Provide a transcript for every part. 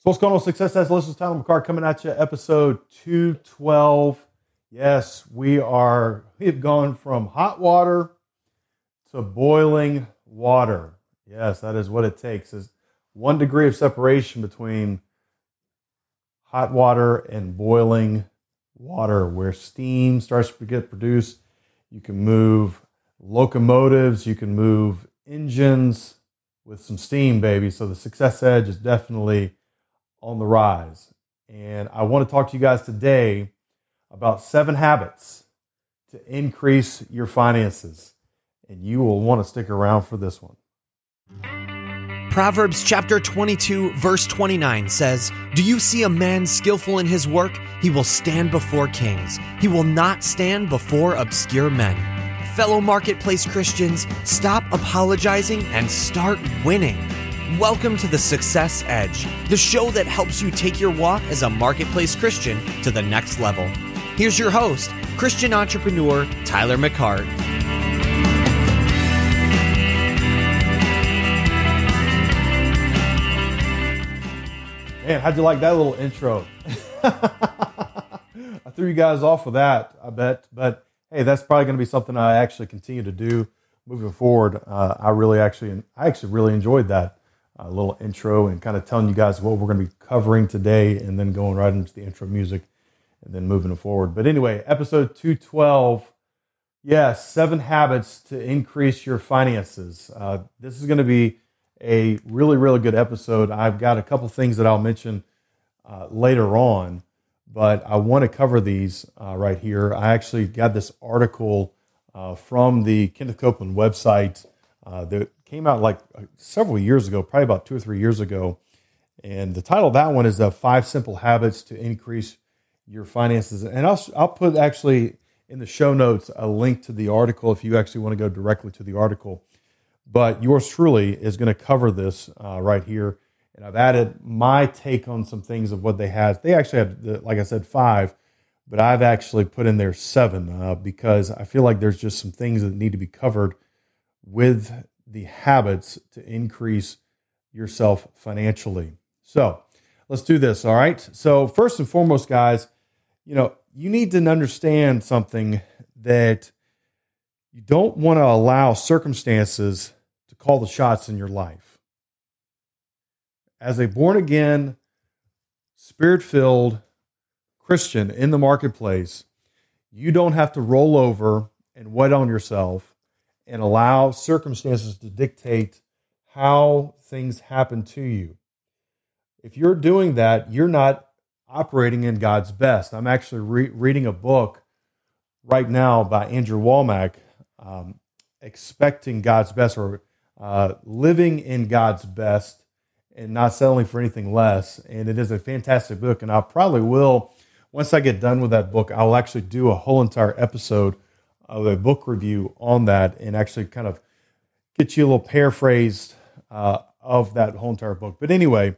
So what's going on, Success Edge listeners? Tyler McCart coming at you, episode 212. Yes, we've gone from hot water to boiling water. Yes, that is what it takes. Is 1 degree of separation between hot water and boiling water, where steam starts to get produced. You can move locomotives, you can move engines with some steam, baby. So the Success Edge is definitely on the rise. And I want to talk to you guys today about 7 habits to increase your finances. And you will want to stick around for this one. Proverbs chapter 22, verse 29 says, "Do you see a man skillful in his work? He will stand before kings. He will not stand before obscure men." Fellow marketplace Christians, stop apologizing and start winning. Welcome to the Success Edge, the show that helps you take your walk as a marketplace Christian to the next level. Here's your host, Christian entrepreneur Tyler McCart. Man, how'd you like that little intro? I threw you guys off with that, I bet. But hey, that's probably going to be something I actually continue to do moving forward. I actually really enjoyed that little intro and kind of telling you guys what we're going to be covering today, and then going right into the intro music and then moving forward. But anyway, episode 212. Yes, 7 habits to increase your finances. This is going to be a really, really good episode. I've got a couple things that I'll mention later on, but I want to cover these right here. I actually got this article from the Kenneth Copeland website that came out like several years ago, probably about 2 or 3 years ago. And the title of that one is 5 Simple Habits to Increase Your Finances. And I'll put actually in the show notes a link to the article if you actually want to go directly to the article. But yours truly is going to cover this right here. And I've added my take on some things of what they had. They actually had, like I said, 5, but I've actually put in there 7 because I feel like there's just some things that need to be covered with the habits to increase yourself financially. So let's do this, all right? So first and foremost, guys, you need to understand something, that you don't want to allow circumstances to call the shots in your life. As a born-again, Spirit-filled Christian in the marketplace, you don't have to roll over and wait on yourself and allow circumstances to dictate how things happen to you. If you're doing that, you're not operating in God's best. I'm actually reading a book right now by Andrew Womack, Expecting God's Best, or Living in God's Best and Not Settling for Anything Less. And it is a fantastic book. And I probably will, once I get done with that book, I'll actually do a whole entire episode of a book review on that and actually kind of get you a little paraphrased of that whole entire book. But anyway,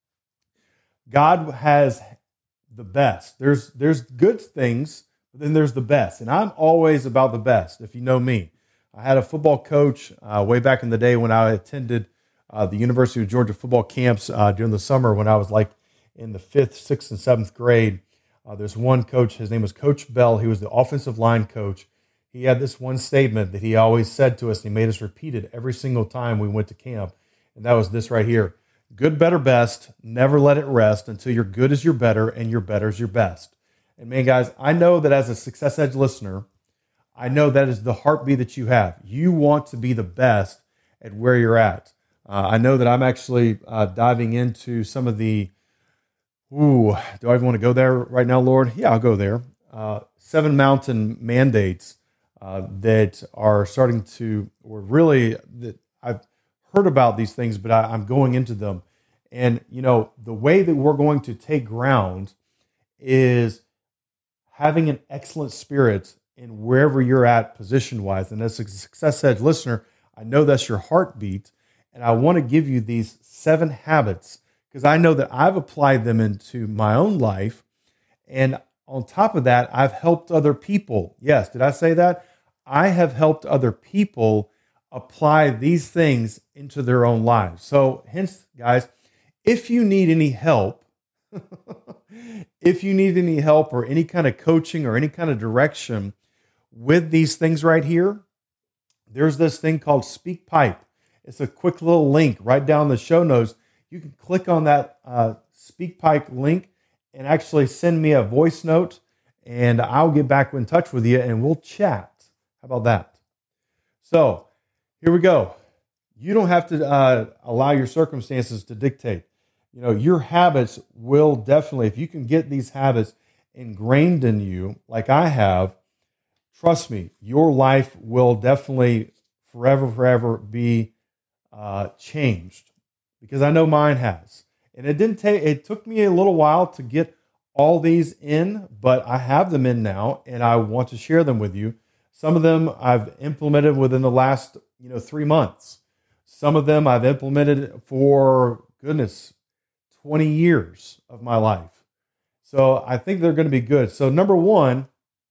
God has the best. There's good things, but then there's the best. And I'm always about the best, if you know me. I had a football coach way back in the day when I attended the University of Georgia football camps during the summer when I was like in the 5th, 6th, and 7th grade. There's one coach, his name was Coach Bell. He was the offensive line coach. He had this one statement that he always said to us, and he made us repeat it every single time we went to camp. And that was this right here: good, better, best. Never let it rest until your good is your better and your better is your best. And man, guys, I know that as a Success Edge listener, I know that is the heartbeat that you have. You want to be the best at where you're at. I know that I'm actually diving into some of the, do I even want to go there right now, Lord? Yeah, I'll go there. 7 mountain mandates that are starting to, or really, that I've heard about these things, but I'm going into them. And, the way that we're going to take ground is having an excellent spirit in wherever you're at position-wise. And as a Success Edge listener, I know that's your heartbeat. And I want to give you these 7 habits because I know that I've applied them into my own life. And on top of that, I've helped other people. Yes, did I say that? I have helped other people apply these things into their own lives. So hence, guys, If you need any help, if you need any help or any kind of coaching or any kind of direction with these things right here, there's this thing called SpeakPipe. It's a quick little link right down the show notes. You can click on that SpeakPipe link and actually send me a voice note, and I'll get back in touch with you and we'll chat. How about that? So here we go. You don't have to allow your circumstances to dictate. You know, your habits will definitely, if you can get these habits ingrained in you, like I have, trust me, your life will definitely forever be changed, because I know mine has. And it took me a little while to get all these in, but I have them in now and I want to share them with you. Some of them I've implemented within the last, 3 months. Some of them I've implemented for, 20 years of my life. So I think they're going to be good. So number one,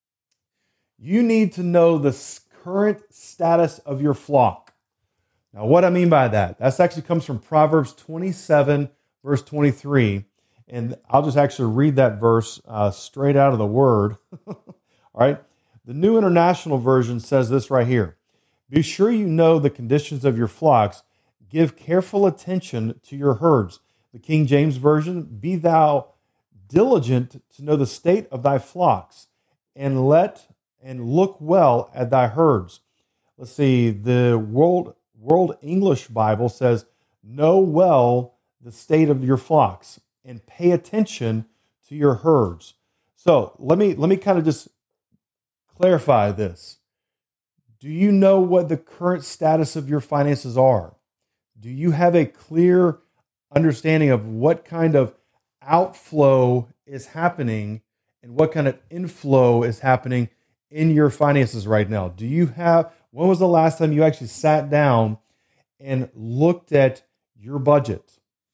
you need to know the current status of your flock. Now, what I mean by that actually comes from Proverbs 27, verse 23. And I'll just actually read that verse straight out of the Word. All right. The New International Version says this right here. Be sure you know the conditions of your flocks. Give careful attention to your herds. The King James Version, be thou diligent to know the state of thy flocks, and look well at thy herds. Let's see, the World English Bible says, know well the state of your flocks and pay attention to your herds. So let me kind of just clarify this. Do you know what the current status of your finances are? Do you have a clear understanding of what kind of outflow is happening and what kind of inflow is happening in your finances right now? When was the last time you actually sat down and looked at your budget?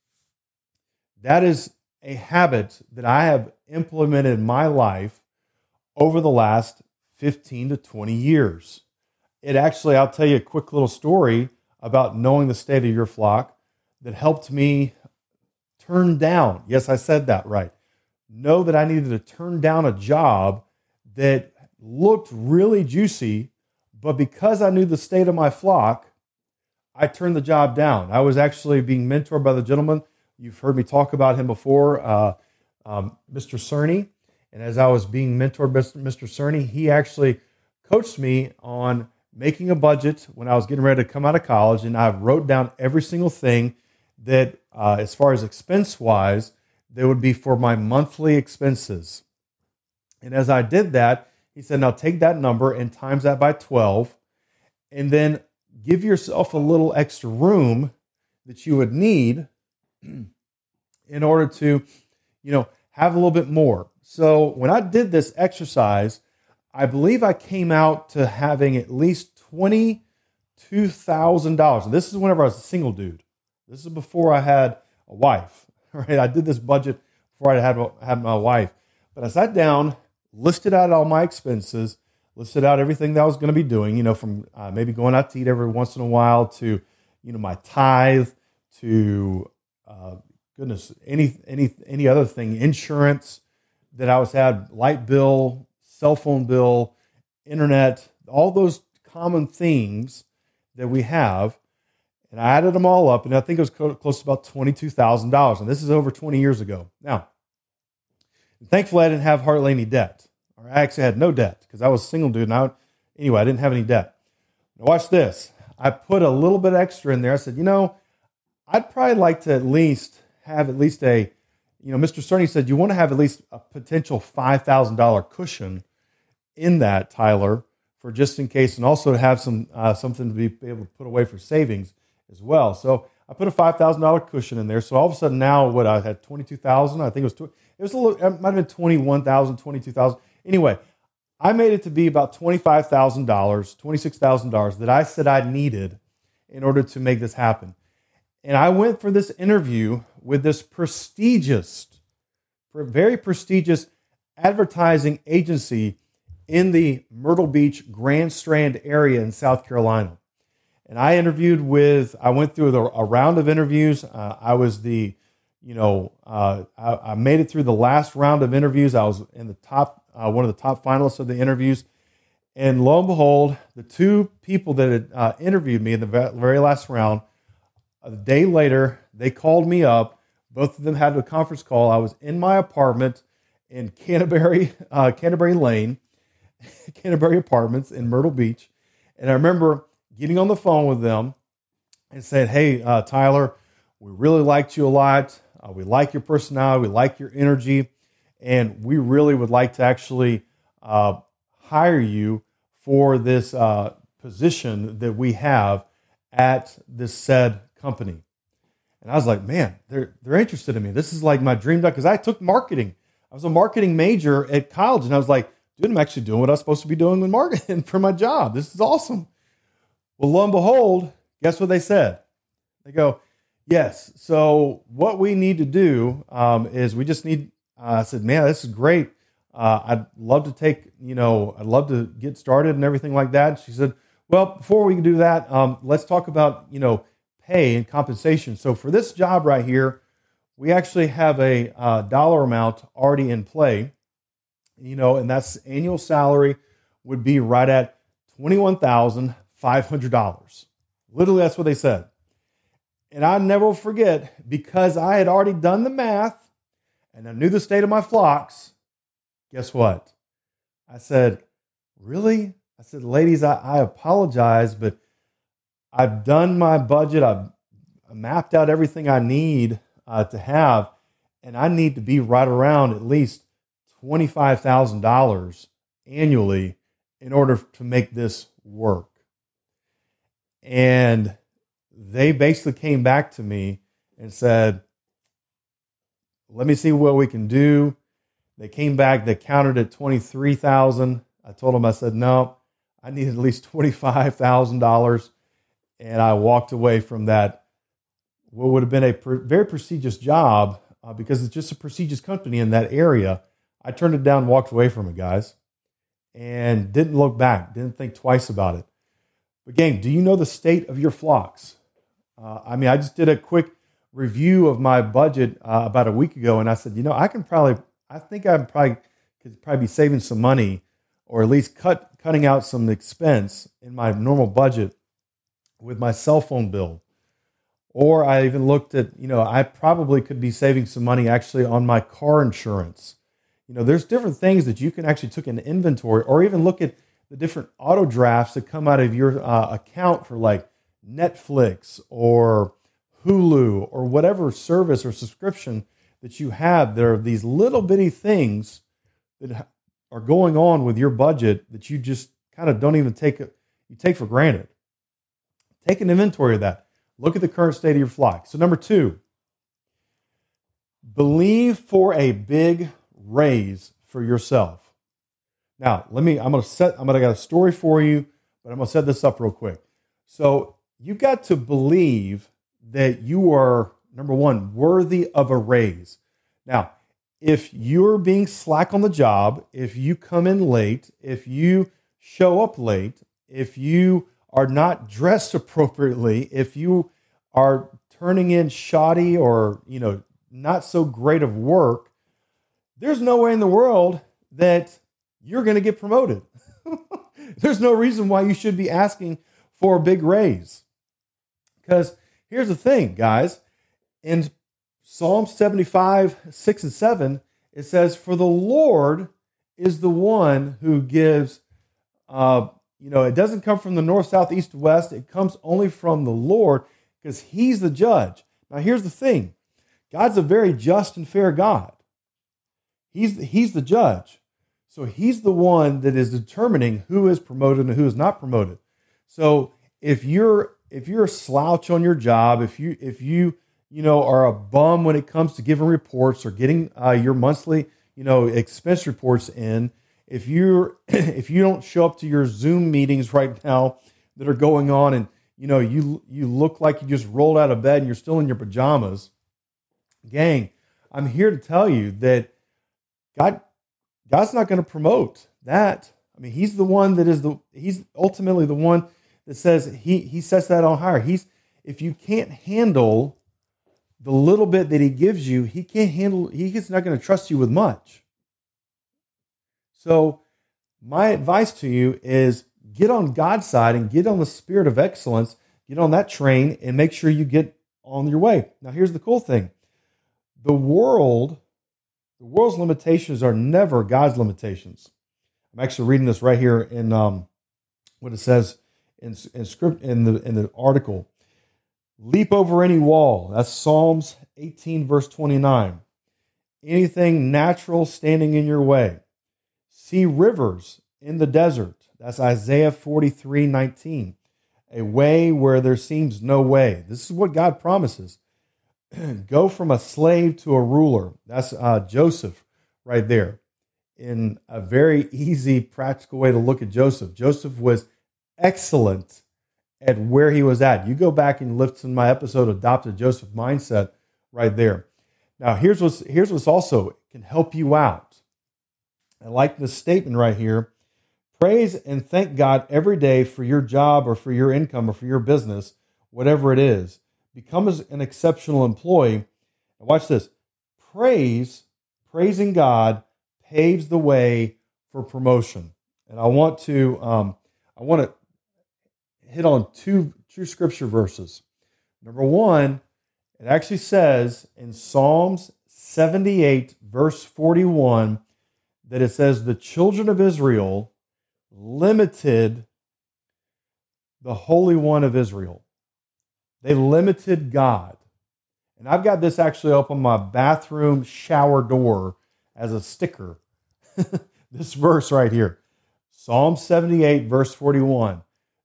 That is a habit that I have implemented in my life over the last 15 to 20 years. I'll tell you a quick little story about knowing the state of your flock that helped me turn down. Yes, I said that right. Know that I needed to turn down a job that looked really juicy, but because I knew the state of my flock, I turned the job down. I was actually being mentored by the gentleman. You've heard me talk about him before, Mr. Cerny. And as I was being mentored by Mr. Cerny, he actually coached me on making a budget when I was getting ready to come out of college. And I wrote down every single thing that, as far as expense-wise, that would be for my monthly expenses. And as I did that, he said, now take that number and times that by 12, and then give yourself a little extra room that you would need in order to, have a little bit more. So when I did this exercise, I believe I came out to having at least $22,000. This is whenever I was a single dude. This is before I had a wife. Right? I did this budget before I had my wife. But I sat down, listed out all my expenses, listed out everything that I was going to be doing, from maybe going out to eat every once in a while to, my tithe to, any other thing, insurance that I had, light bill, cell phone bill, internet, all those common things that we have. And I added them all up, and I think it was close to about $22,000. And this is over 20 years ago. Now, thankfully, I didn't have hardly any debt. Or I actually had no debt because I was a single dude. And I didn't have any debt. Now, watch this. I put a little bit extra in there. I said, I'd probably like to have at least a, Mr. Cerny said, you want to have at least a potential $5,000 cushion in that, Tyler, for just in case, and also to have some something to be able to put away for savings as well. So I put a $5,000 cushion in there. So all of a sudden now, I had $22,000. I think it might have been $21,000, $22,000. Anyway, I made it to be about $25,000, $26,000 that I said I needed in order to make this happen. And I went for this interview with this very prestigious advertising agency in the Myrtle Beach, Grand Strand area in South Carolina. And I went through a round of interviews. I was the I made it through the last round of interviews. I was in the top, one of the top finalists of the interviews. And lo and behold, the two people that had interviewed me in the very last round, a day later, they called me up. Both of them had a conference call. I was in my apartment in Canterbury Lane, Canterbury Apartments in Myrtle Beach. And I remember getting on the phone with them and said, hey, Tyler, we really liked you a lot. We like your personality. We like your energy. And we really would like to actually hire you for this position that we have at this said company. And I was like, man, they're interested in me. This is like my dream job, because I took marketing. I was a marketing major at college, and I was like, dude, I'm actually doing what I was supposed to be doing with marketing for my job. This is awesome. Well, lo and behold, guess what they said? They go, yes. So what we need to do is we just need, I said, man, this is great. I'd love to get started and everything like that. She said, well, before we can do that, let's talk about, pay and compensation. So for this job right here, we actually have a dollar amount already in play, and that's annual salary would be right at $21,500. Literally, that's what they said. And I never will forget, because I had already done the math and I knew the state of my flocks. Guess what? I said, really? I said, ladies, I apologize, but I've done my budget. I've mapped out everything I need to have, and I need to be right around at least $25,000 annually in order to make this work. And they basically came back to me and said, let me see what we can do. They came back, they countered at $23,000. I told them, I said, no, I need at least $25,000. And I walked away from that, what would have been a very prestigious job, because it's just a prestigious company in that area. I turned it down, walked away from it, guys, and didn't look back, didn't think twice about it. But gang, do you know the state of your flocks? I just did a quick review of my budget about a week ago, and I said, I think I could probably be saving some money, or at least cutting out some expense in my normal budget with my cell phone bill. Or I even looked at, I probably could be saving some money actually on my car insurance. There's different things that you can actually take an inventory, or even look at the different auto drafts that come out of your account for like Netflix or Hulu or whatever service or subscription that you have. There are these little bitty things that are going on with your budget that you just kind of don't even take for granted. Take an inventory of that. Look at the current state of your flock. So number 2, believe for a big raise for yourself. Now, I got a story for you, but I'm going to set this up real quick. So you've got to believe that you are, number 1, worthy of a raise. Now, if you're being slack on the job, if you come in late, if you show up late, if you are not dressed appropriately, if you are turning in shoddy or, not so great of work, there's no way in the world that you're going to get promoted. There's no reason why you should be asking for a big raise. Because here's the thing, guys. In Psalm 75, 6 and 7, it says, for the Lord is the one who gives, it doesn't come from the north, south, east, west. It comes only from the Lord, because he's the judge. Now, here's the thing. God's a very just and fair God. He's the judge. So he's the one that is determining who is promoted and who is not promoted. So if you're a slouch on your job, if you are a bum when it comes to giving reports or getting your monthly, expense reports in, if you don't show up to your Zoom meetings right now that are going on, and you look like you just rolled out of bed and you're still in your pajamas, gang, I'm here to tell you that God's not going to promote that. I mean, he's the one that he's ultimately the one that says he sets that on higher. If you can't handle the little bit that he gives you, he can't handle, he's not going to trust you with much. So my advice to you is get on God's side and get on the spirit of excellence, get on that train and make sure you get on your way. Now, here's the cool thing. The world's limitations are never God's limitations. I'm actually reading this right here in what it says in script in the article. Leap over any wall. That's Psalms 18, verse 29. Anything natural standing in your way. See rivers in the desert. That's Isaiah 43, 19. A way where there seems no way. This is what God promises. Go from a slave to a ruler. That's Joseph right there. In a very easy, practical way to look at Joseph. Joseph was excellent at where he was at. You go back and listen to my episode, Adopted Joseph Mindset, right there. Now, here's what's also can help you out. I like this statement right here. Praise and thank God every day for your job or for your income or for your business, whatever it is. Become an exceptional employee. And watch this. Praising God paves the way for promotion. And I want to hit on two scripture verses. Number one, it actually says in Psalms 78, verse 41, that it says the children of Israel limited the Holy One of Israel. They limited God. And I've got this actually up on my bathroom shower door as a sticker. This verse right here. Psalm 78, verse 41.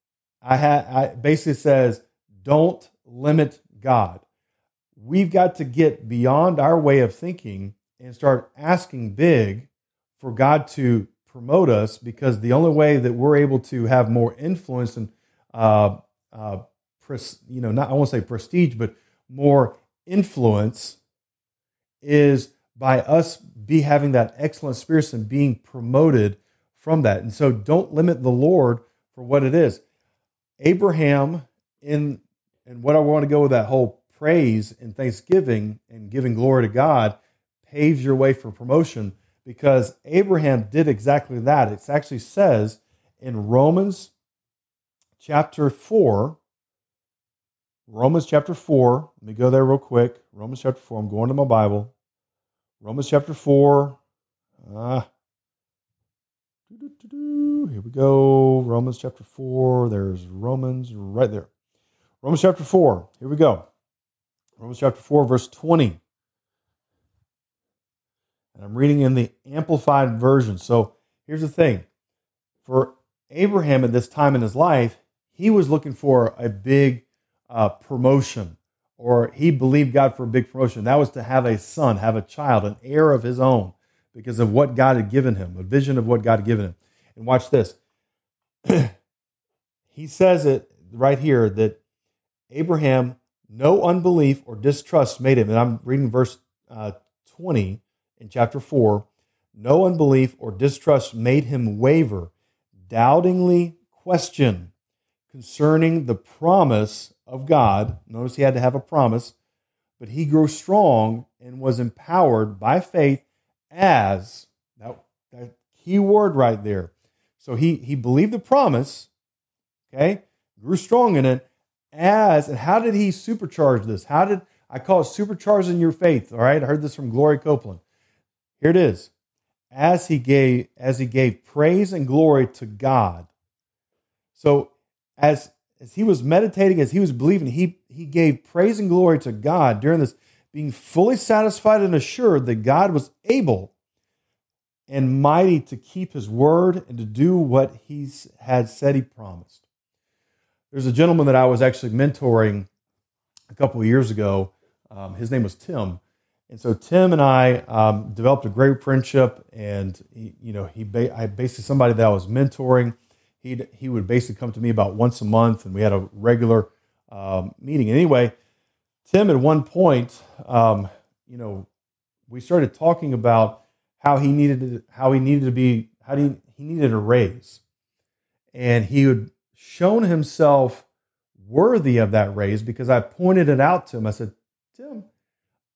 I basically says, don't limit God. We've got to get beyond our way of thinking and start asking big for God to promote us, because the only way that we're able to have more influence and not I won't say prestige, but more influence is by us having that excellent spirit and being promoted from that. And so don't limit the Lord for what it is. Abraham, and what I want to go with that whole praise and thanksgiving and giving glory to God paves your way for promotion, because Abraham did exactly that. It actually says in Romans chapter 4, let me go there real quick. Romans chapter 4, I'm going to my Bible. Romans chapter 4, here we go. Romans chapter 4, there's Romans right there. Romans chapter 4, here we go. Romans chapter 4, verse 20. And I'm reading in the Amplified Version. So here's the thing. For Abraham at this time in his life, he was looking for a big promotion, or he believed God for a big promotion. That was to have a son, have a child, an heir of his own, because of what God had given him, a vision of what God had given him. And watch this. He says it right here that Abraham, no unbelief or distrust made him. And I'm reading verse 20 in chapter 4. No unbelief or distrust made him waver, doubtingly question concerning the promise of God. Notice he had to have a promise, but he grew strong and was empowered by faith as, that key word right there. So he believed the promise, okay, grew strong in it as, and how did he supercharge this? How did, I call it supercharging your faith, all right? I heard this from Gloria Copeland. Here it is. As he gave praise and glory to God. So as he was meditating, as he was believing, he gave praise and glory to God during this, being fully satisfied and assured that God was able and mighty to keep his word and to do what he had said he promised. There's a gentleman that I was actually mentoring a couple of years ago. His name was Tim. And so Tim and I developed a great friendship, and I basically somebody that I was mentoring. He would basically come to me about once a month, and we had a regular meeting. And anyway, Tim at one point, we started talking about how he needed a raise, and he had shown himself worthy of that raise because I pointed it out to him. I said, Tim,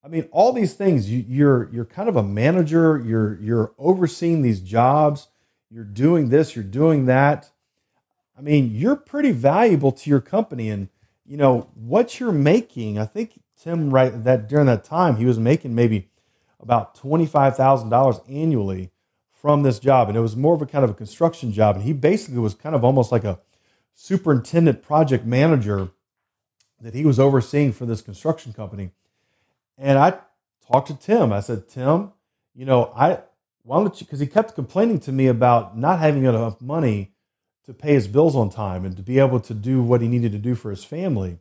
I mean, all these things. You're kind of a manager. You're overseeing these jobs. You're doing this. You're doing that. I mean, you're pretty valuable to your company, and what you're making. I think Tim, right, that during that time he was making maybe about $25,000 annually from this job, and it was more of a kind of a construction job. And he basically was kind of almost like a superintendent project manager that he was overseeing for this construction company. And I talked to Tim. I said, Tim, why don't you, because he kept complaining to me about not having enough money to pay his bills on time and to be able to do what he needed to do for his family.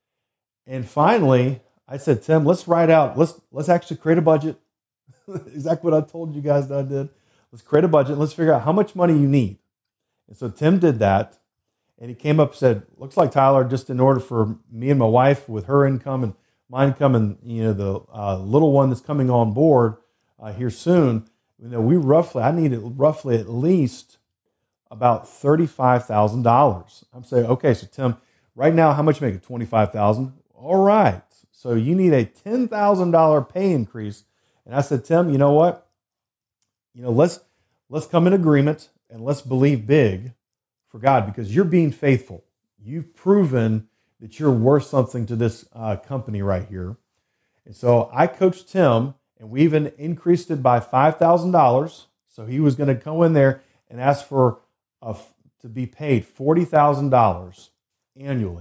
And finally, I said, Tim, let's actually create a budget. Exactly what I told you guys that I did. Let's create a budget. Let's figure out how much money you need. And so Tim did that. And he came up and said, looks like, Tyler, just in order for me and my wife with her income and my income and, the little one that's coming on board here soon, I needed roughly at least about $35,000. I'm saying, okay, so Tim, right now, how much you make it? $25,000. All right. So you need a $10,000 pay increase. And I said, Tim, you know what? Let's come in agreement and let's believe big for God, because you're being faithful. You've proven that you're worth something to this company right here. And so I coached Tim, and we even increased it by $5,000. So he was going to go in there and ask for to be paid $40,000 annually.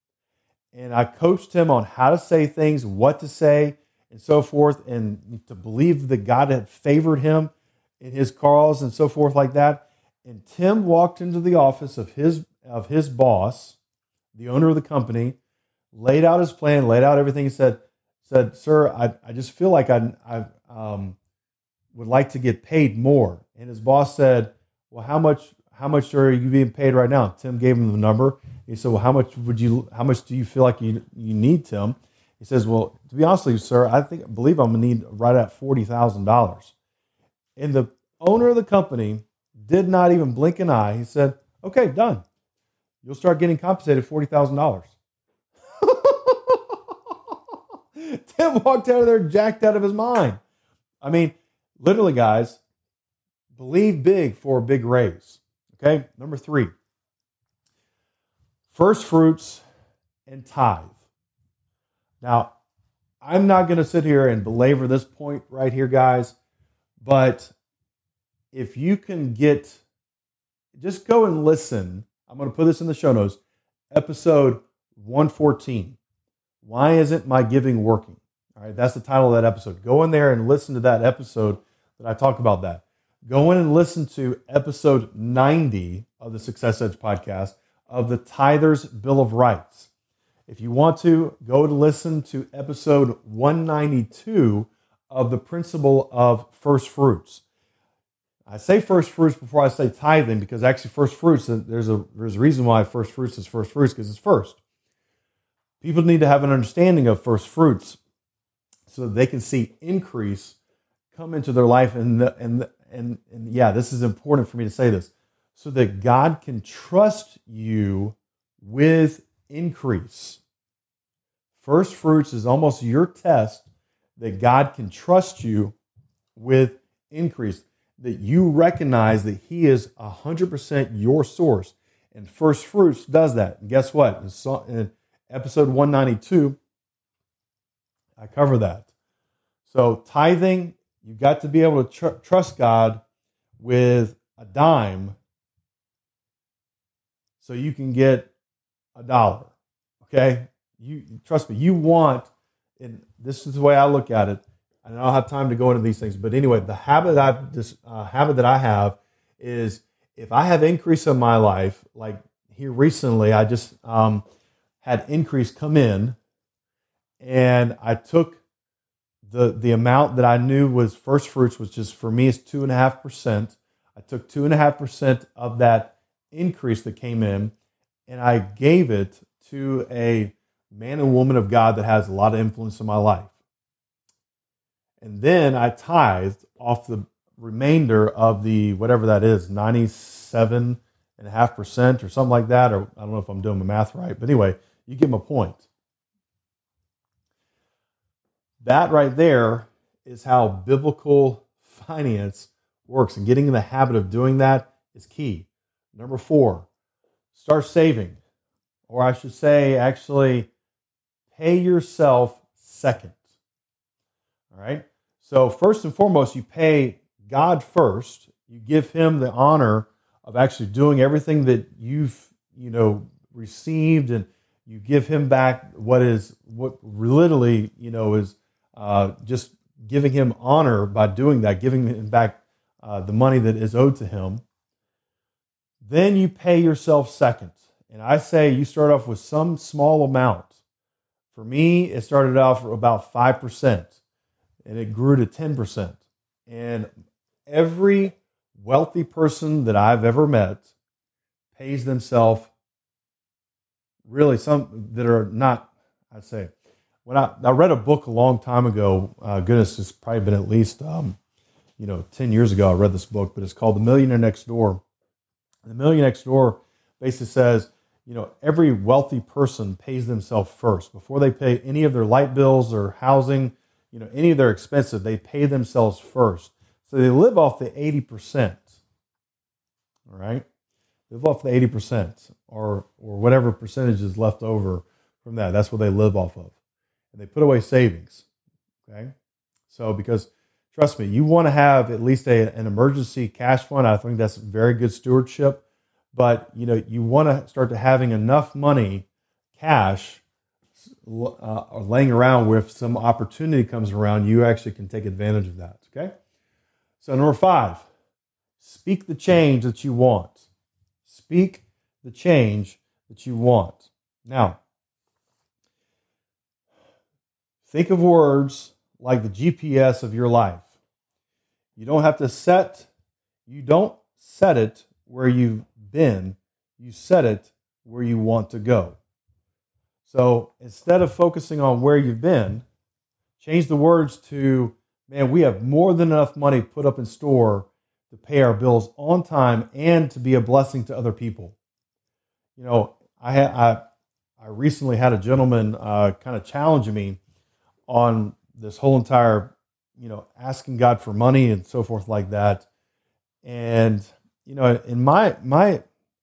And I coached him on how to say things, what to say, and so forth, and to believe that God had favored him in his cause and so forth like that. And Tim walked into the office of his boss, the owner of the company, laid out his plan, laid out everything. He said, sir, I just feel like I would like to get paid more. And his boss said, well, how much are you being paid right now? Tim gave him the number. He said, well, how much do you feel like you need, Tim? He says, well, to be honest with you, sir, I believe I'm going to need right at $40,000. And the owner of the company did not even blink an eye. He said, okay, done. You'll start getting compensated $40,000. Tim walked out of there jacked out of his mind. I mean, literally, guys, believe big for a big raise. Okay, number 3, first fruits and tithe. Now, I'm not going to sit here and belabor this point right here, guys, but if you can just go and listen. I'm going to put this in the show notes. Episode 114. Why isn't my giving working? All right, that's the title of that episode. Go in there and listen to that episode that I talk about that. Go in and listen to episode 90 of the Success Edge podcast of the Tither's Bill of Rights. If you want to, go to listen to episode 192 of the principle of first fruits. I say first fruits before I say tithing, because actually first fruits, there's a reason why first fruits is first fruits, because it's first. People need to have an understanding of first fruits so that they can see increase come into their life. And yeah, this is important for me to say this, so that God can trust you with increase. First fruits is almost your test that God can trust you with increase, that you recognize that He is 100% your source. And first fruits does that. And guess what? In episode 192, I cover that. So tithing, you've got to be able to trust God with a dime so you can get $1. Okay? You trust me, you want, and this is the way I look at it. I don't have time to go into these things, but anyway, the habit that I have is, if I have increase in my life, like here recently, I just had increase come in, and I took the amount that I knew was first fruits, which is for me is 2.5%. I took 2.5% of that increase that came in, and I gave it to a man and woman of God that has a lot of influence in my life. And then I tithed off the remainder of the, whatever that is, 97.5% or something like that. Or I don't know if I'm doing my math right. But anyway, you get my point. That right there is how biblical finance works, and getting in the habit of doing that is key. Number 4, start saving, or I should say, actually, pay yourself second. All right. So first and foremost, you pay God first. You give Him the honor of actually doing everything that you've received, and you give Him back what literally is just giving Him honor by doing that, giving Him back the money that is owed to Him. Then you pay yourself second. And I say you start off with some small amount. For me, it started off about 5%, and it grew to 10%. And every wealthy person that I've ever met pays themselves, really some that are not, I'd say. When I read a book a long time ago, goodness, it's probably been at least 10 years ago I read this book, but it's called The Millionaire Next Door. The Millionaire Next Door basically says, every wealthy person pays themselves first. Before they pay any of their light bills or housing, any of their expenses, they pay themselves first. So they live off the 80%. All right? They live off the 80% or whatever percentage is left over from that. That's what they live off of. And they put away savings. Okay? So because, trust me, you want to have at least an emergency cash fund. I think that's very good stewardship. But, you want to start to having enough money, cash, laying around where if some opportunity comes around, you actually can take advantage of that. Okay? So number 5, speak the change that you want. Speak the change that you want. Now, think of words like the GPS of your life. You don't set it where you've been, you set it where you want to go. So instead of focusing on where you've been, change the words to, man, we have more than enough money put up in store to pay our bills on time and to be a blessing to other people. I recently had a gentleman kind of challenge me on this whole entire, asking God for money and so forth like that. And, in my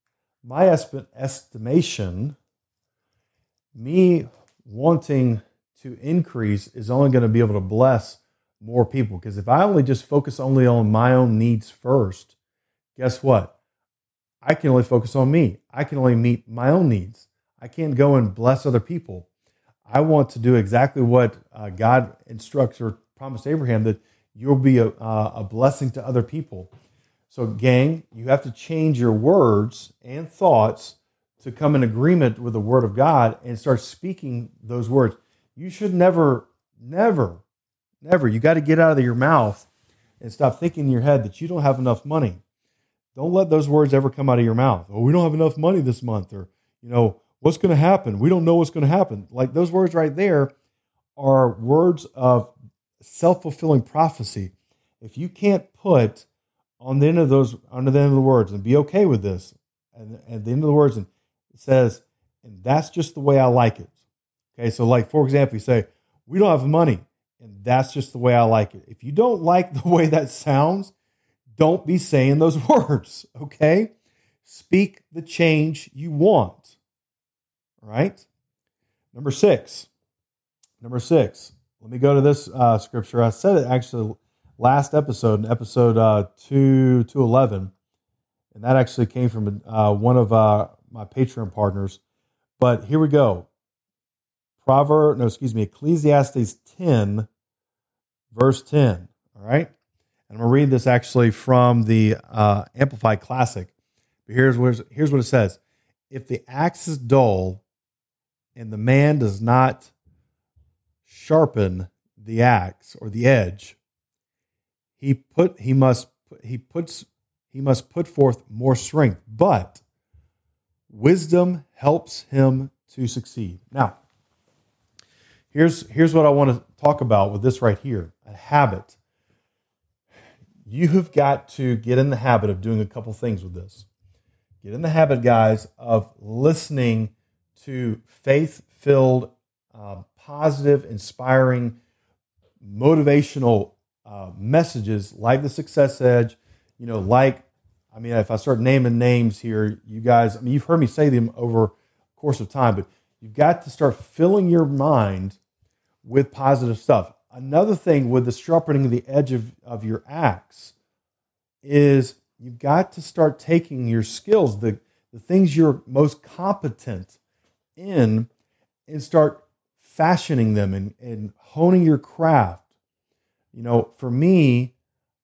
estimation, me wanting to increase is only going to be able to bless more people. Because if I only just focus only on my own needs first, guess what? I can only focus on me. I can only meet my own needs. I can't go and bless other people. I want to do exactly what God instructs or promised Abraham, that you'll be a blessing to other people. So, gang, you have to change your words and thoughts to come in agreement with the Word of God and start speaking those words. You should never, you got to get out of your mouth and stop thinking in your head that you don't have enough money. Don't let those words ever come out of your mouth. Oh, we don't have enough money this month, or, what's going to happen? We don't know what's going to happen. Like those words right there are words of self-fulfilling prophecy. If you can't put on the end of the words and be okay with this, and at the end of the words, and it says, and that's just the way I like it. Okay, so like, for example, you say, we don't have money, and that's just the way I like it. If you don't like the way that sounds, don't be saying those words, okay? Speak the change you want, all right? Number six. Let me go to this scripture. I said it actually last episode, in episode 211, and that actually came from one of my Patreon partners. But here we go. Ecclesiastes 10, verse 10. All right? And I'm going to read this actually from the Amplified Classic. But here's what it says. If the axe is dull and the man does not sharpen the axe or the edge, he must put forth more strength, but wisdom helps him to succeed. Now, here's what I want to talk about with this right here, a habit. You have got to get in the habit of doing a couple things with this. Get in the habit, guys, of listening to faith-filled, positive, inspiring motivational messages like the Success Edge, if I start naming names here, you guys, you've heard me say them over the course of time, but you've got to start filling your mind with positive stuff. Another thing with the sharpening the edge of your axe is you've got to start taking your skills, the things you're most competent in, and start fashioning them and honing your craft. For me,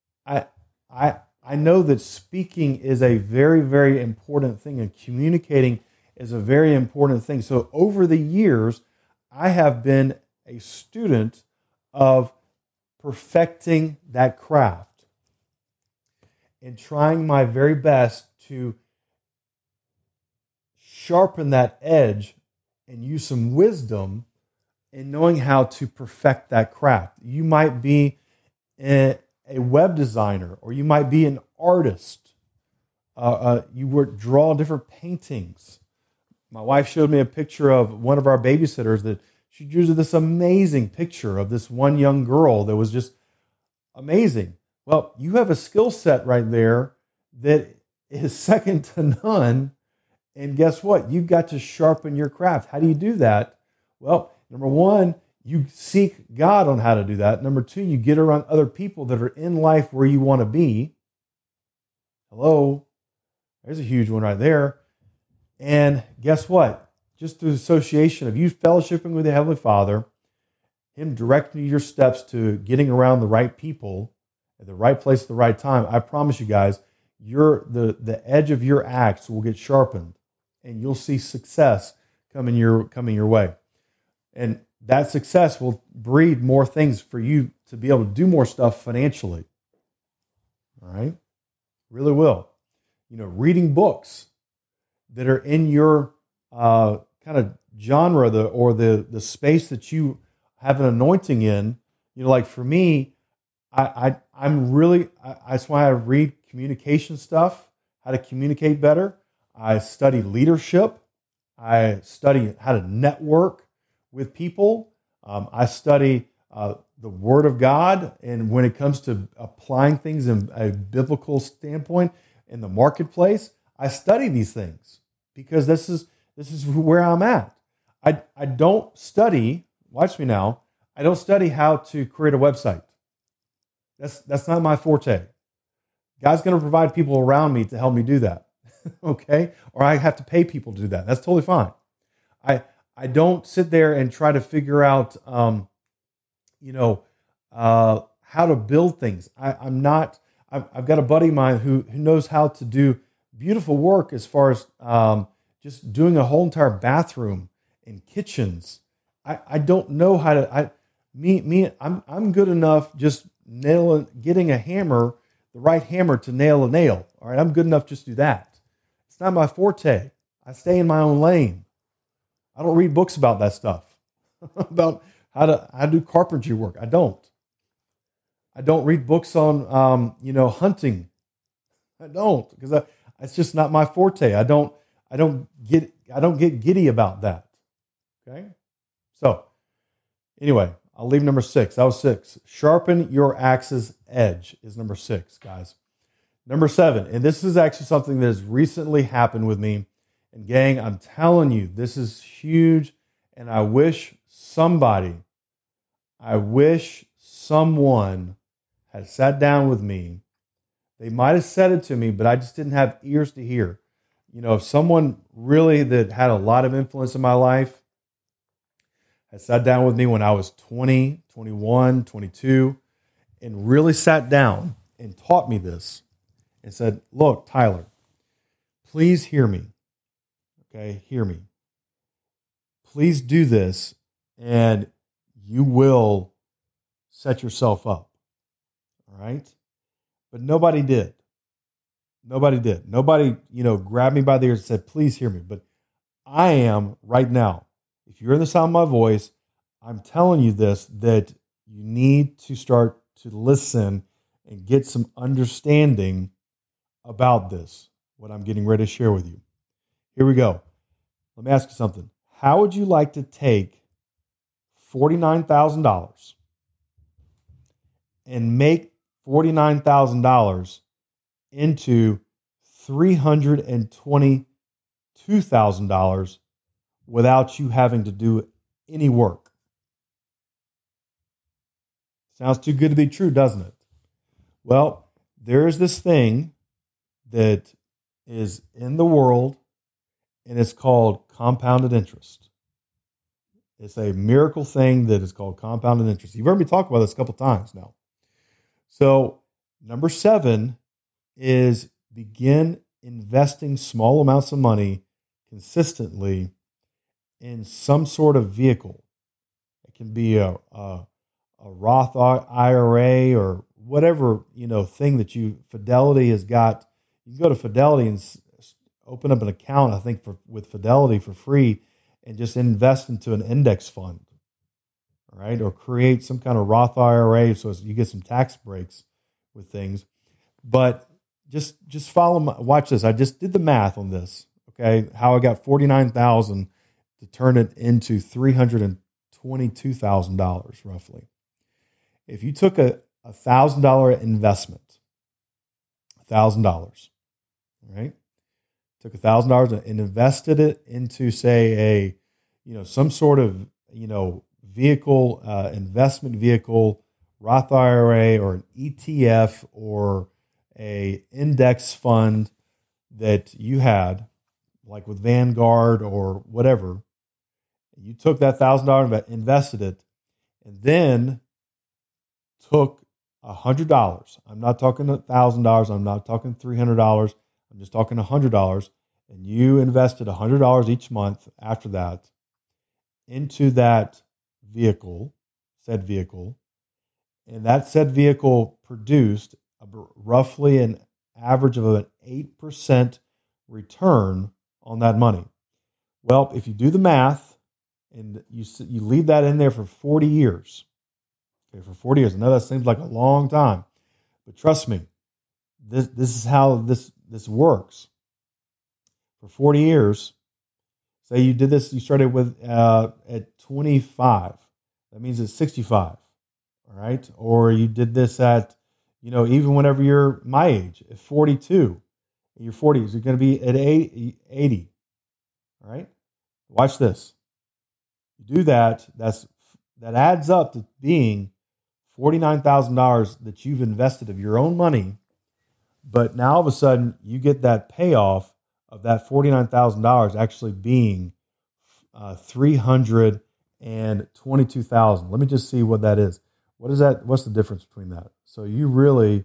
I know that speaking is a very, very important thing, and communicating is a very important thing. So over the years, I have been a student of perfecting that craft and trying my very best to sharpen that edge and use some wisdom in knowing how to perfect that craft. You might be a web designer, or you might be an artist. You would draw different paintings. My wife showed me a picture of one of our babysitters that she drew this amazing picture of this one young girl that was just amazing. Well, you have a skill set right there that is second to none. And guess what? You've got to sharpen your craft. How do you do that? Well, number one, you seek God on how to do that. Number two, you get around other people that are in life where you want to be. Hello? There's a huge one right there. And guess what? Just through the association of you fellowshipping with the Heavenly Father, Him directing your steps to getting around the right people at the right place at the right time, I promise you guys, the edge of your axe will get sharpened, and you'll see success coming your way. And that success will breed more things for you to be able to do more stuff financially. All right? Really will. Reading books that are in your kind of genre, the space that you have an anointing in. Like for me, that's why I read communication stuff, how to communicate better. I study leadership. I study how to network with people. I study the Word of God, and when it comes to applying things in a biblical standpoint in the marketplace, I study these things because this is where I'm at. I don't study. Watch me now. I don't study how to create a website. That's not my forte. God's going to provide people around me to help me do that. Okay? Or I have to pay people to do that. That's totally fine. I don't sit there and try to figure out, how to build things. I've got a buddy of mine who knows how to do beautiful work as far as just doing a whole entire bathroom and kitchens. I don't know how to. I'm good enough just getting a hammer, the right hammer to nail a nail. All right, I'm good enough just to do that. It's not my forte. I stay in my own lane. I don't read books about that stuff, about how to do carpentry work. I don't read books on hunting. I don't, because it's just not my forte. I don't get giddy about that. Okay, so anyway, I'll leave number 6. That was 6. Sharpen your axe's edge is number 6, guys. Number 7, and this is actually something that has recently happened with me. And gang, I'm telling you, this is huge. And I wish someone had sat down with me. They might have said it to me, but I just didn't have ears to hear. If someone really that had a lot of influence in my life had sat down with me when I was 20, 21, 22, and really sat down and taught me this and said, look, Tyler, please hear me. Okay, hear me. Please do this, and you will set yourself up. All right? But nobody did. Nobody did. Nobody, grabbed me by the ears and said, please hear me. But I am right now. If you're in the sound of my voice, I'm telling you this, that you need to start to listen and get some understanding about this, what I'm getting ready to share with you. Here we go. Let me ask you something. How would you like to take $49,000 and make $49,000 into $322,000 without you having to do any work. Sounds too good to be true, doesn't it? Well, there is this thing that is in the world, and it's called compounded interest. It's a miracle thing that is called compounded interest. You've heard me talk about this a couple times now. So, number 7 is begin investing small amounts of money consistently in some sort of vehicle. It can be a Roth IRA or whatever, thing that Fidelity has got. You can go to Fidelity and open up an account, I think, with Fidelity for free and just invest into an index fund, right? Or create some kind of Roth IRA so you get some tax breaks with things. But just follow watch this. I just did the math on this, okay? How I got $49,000 to turn it into $322,000 roughly. If you took a $1,000 investment, $1,000, right? Took $1,000 and invested it into, say, some sort of, vehicle, investment vehicle, Roth IRA or an ETF or a index fund that you had, like with Vanguard or whatever. You took that $1,000, invested it, and then took $100. I'm not talking $1,000. I'm not talking $300. I'm just talking $100. And you invested $100 each month after that into that vehicle, said vehicle. And that said vehicle produced roughly an average of an 8% return on that money. Well, if you do the math and you leave that in there for 40 years, okay, for 40 years, I know that seems like a long time, but trust me, this is how this works. For 40 years, say you did this, you started with at 25. That means it's 65, all right? Or you did this at, even whenever you're my age, at 42, in your 40s, you're going to be at 80, all right? Watch this. You do that, that adds up to being $49,000 that you've invested of your own money, but now all of a sudden you get that payoff of that $49,000 actually being $322,000. Let me just see what that is. What is that? What's the difference between that? So you really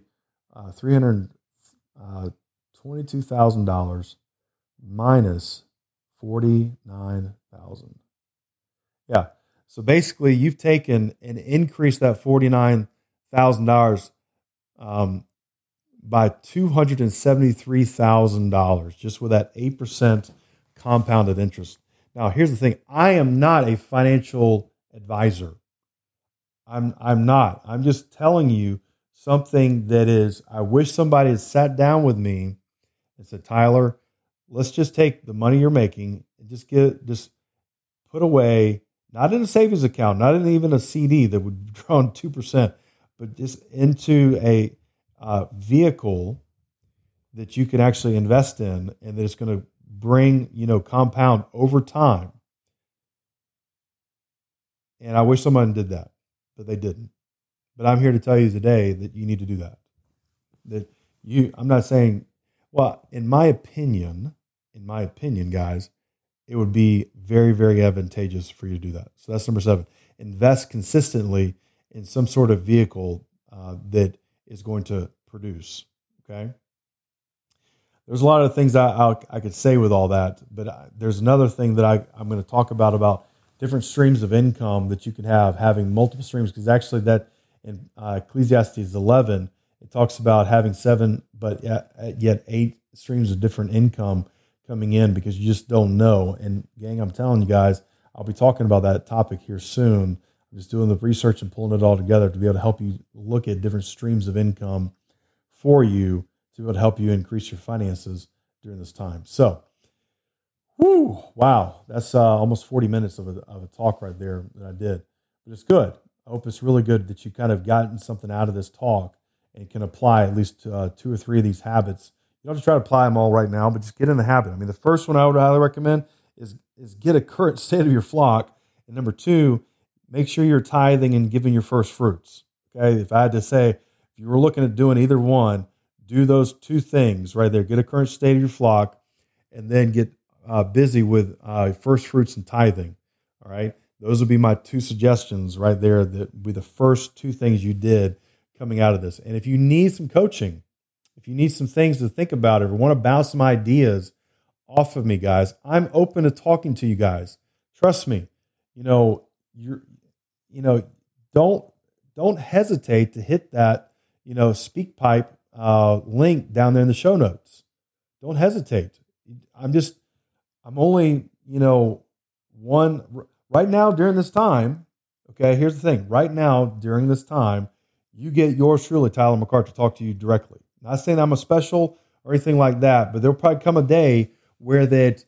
$322,000 minus $49,000. Yeah. So basically, you've taken and increased that $49,000 by $273,000 just with that 8% compounded interest. Now, here's the thing. I am not a financial advisor. I'm not. I'm just telling you something that is, I wish somebody had sat down with me and said, Tyler, let's just take the money you're making and just put away, not in a savings account, not in even a CD that would draw on 2%, but just into a vehicle that you can actually invest in and that it's going to bring, compound over time. And I wish someone did that, but they didn't. But I'm here to tell you today that you need to do that. I'm not saying, well, in my opinion, guys, it would be very, very advantageous for you to do that. So that's number 7. Invest consistently in some sort of vehicle that is going to produce. Okay. There's a lot of things I could say with all that, but there's another thing that I'm going to talk about different streams of income that you can have, having multiple streams, because actually that in Ecclesiastes 11, it talks about having 7, but yet 8 streams of different income coming in because you just don't know. And gang, I'm telling you guys, I'll be talking about that topic here soon. I'm just doing the research and pulling it all together to be able to help you look at different streams of income for you to be able to help you increase your finances during this time. So, wow, that's almost 40 minutes of a talk right there that I did. But it's good. I hope it's really good that you kind of gotten something out of this talk and can apply at least 2 or 3 of these habits. You don't have to try to apply them all right now, but just get in the habit. I mean, the first one I would highly recommend is get a current state of your flock. And number 2, make sure you're tithing and giving your first fruits. Okay, if I had to say, if you were looking at doing either one, do those 2 things right there. Get a current state of your flock, and then get busy with first fruits and tithing. All right, those would be my 2 suggestions right there. That would be the first 2 things you did coming out of this. And if you need some coaching, if you need some things to think about, or want to bounce some ideas off of me, guys, I'm open to talking to you guys. Trust me. Don't hesitate to hit that, SpeakPipe link down there in the show notes. Don't hesitate. I'm only, one right now during this time. Okay. Here's the thing. Right now, during this time, you get yours truly, Tyler McCart, to talk to you directly. Not saying I'm a special or anything like that, but there'll probably come a day where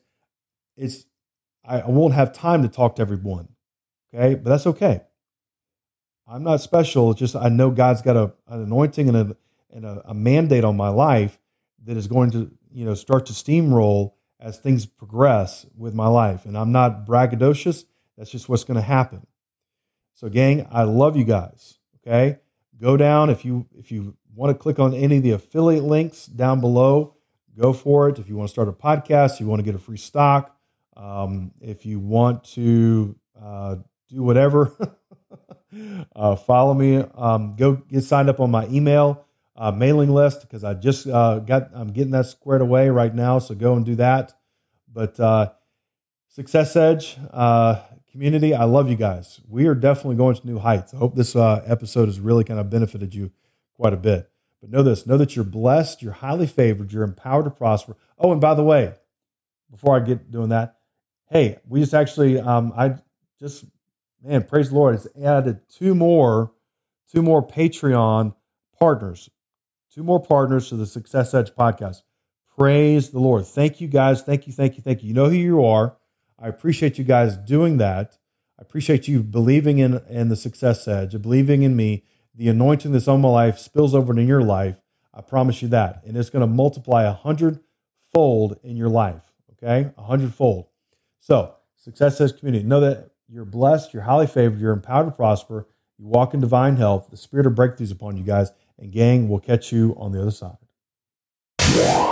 I won't have time to talk to everyone. Okay. But that's okay. I'm not special. It's just I know God's got an anointing and a mandate on my life that is going to start to steamroll as things progress with my life. And I'm not braggadocious. That's just what's going to happen. So, gang, I love you guys. Okay, go down if you want to click on any of the affiliate links down below. Go for it. If you want to start a podcast, you want to get a free stock. If you want to do whatever. Follow me. Go get signed up on my email mailing list, because I just I'm getting that squared away right now. So go and do that. But Success Edge community, I love you guys. We are definitely going to new heights. I hope this episode has really kind of benefited you quite a bit. But know this: know that you're blessed, you're highly favored, you're empowered to prosper. Oh, and by the way, before I get doing that, hey, we just actually praise the Lord, it's added two more Patreon partners. 2 more partners to the Success Edge podcast. Praise the Lord. Thank you, guys. Thank you. You know who you are. I appreciate you guys doing that. I appreciate you believing in the Success Edge, believing in me. The anointing that's on my life spills over into your life. I promise you that. And it's going to multiply 100-fold in your life. Okay? 100-fold. So, Success Edge community, know that you're blessed, you're highly favored, you're empowered to prosper, you walk in divine health, the spirit of breakthroughs upon you guys, and gang, we'll catch you on the other side.